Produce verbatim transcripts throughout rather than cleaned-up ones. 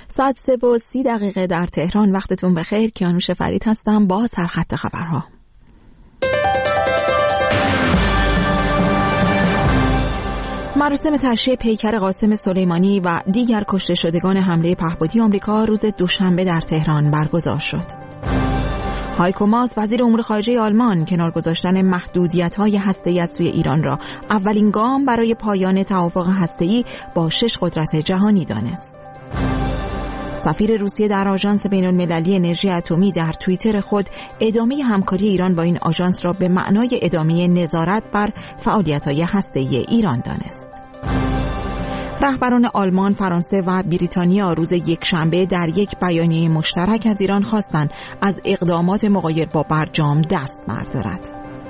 ساعت سه و سی دقیقه در تهران. وقتتون بخیر. کیانوش فرید هستم با سرخط خبرها. مراسم تشییع پیکر قاسم سلیمانی و دیگر کشته شدگان حمله پهپادی آمریکا روز دوشنبه در تهران برگزار شد. هایکو ماس وزیر امور خارجه آلمان کنار گذاشتن محدودیت‌های هسته‌ای از سوی ایران را اولین گام برای پایان توافق هسته‌ای با شش قدرت جهانی دانست. سفیر روسیه در آژانس بین‌المللی انرژی اتمی در توییتر خود ادامه همکاری ایران با این آژانس را به معنای ادامه نظارت بر فعالیت‌های هسته‌ای ایران دانست. رهبران آلمان، فرانسه و بریتانیا روز یکشنبه در یک بیانیه مشترک از ایران خواستند از اقدامات مغایر با برجام دست بردارد.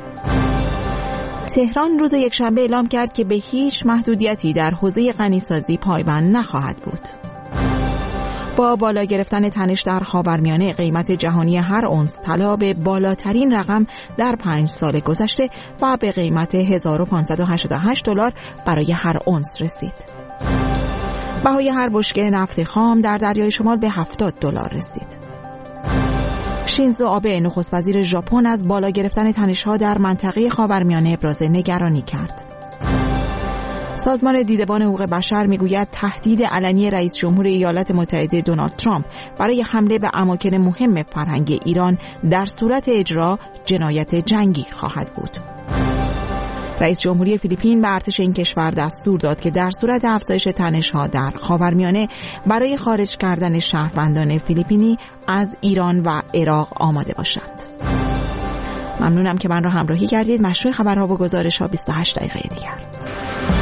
تهران روز یکشنبه اعلام کرد که به هیچ محدودیتی در حوزه غنیسازی پایبند نخواهد بود. با بالا گرفتن تنش در خاورمیانه، قیمت جهانی هر اونس طلا به بالاترین رقم در پنج سال گذشته و به قیمت هزار و پانصد و هشتاد و هشت دلار برای هر اونس رسید. بهای هر بشکه نفت خام در دریای شمال به هفتاد دلار رسید. شینزو آبه نخست وزیر ژاپن از بالا گرفتن تنش‌ها در منطقه خاورمیانه ابراز نگرانی کرد. سازمان دیدبان حقوق بشر میگوید تهدید علنی رئیس جمهور ایالات متحده دونالد ترامپ برای حمله به اماکن مهم فرهنگ ایران در صورت اجرا جنایت جنگی خواهد بود. رئیس جمهوری فیلیپین به ارتش این کشور دستور داد که در صورت افزایش تنش‌ها در خاورمیانه برای خارج کردن شهروندان فیلیپینی از ایران و عراق آماده باشد. ممنونم که من را همراهی کردید. مشروع خبرها و گزارش‌ها بیست و هشت دقیقه دیگر.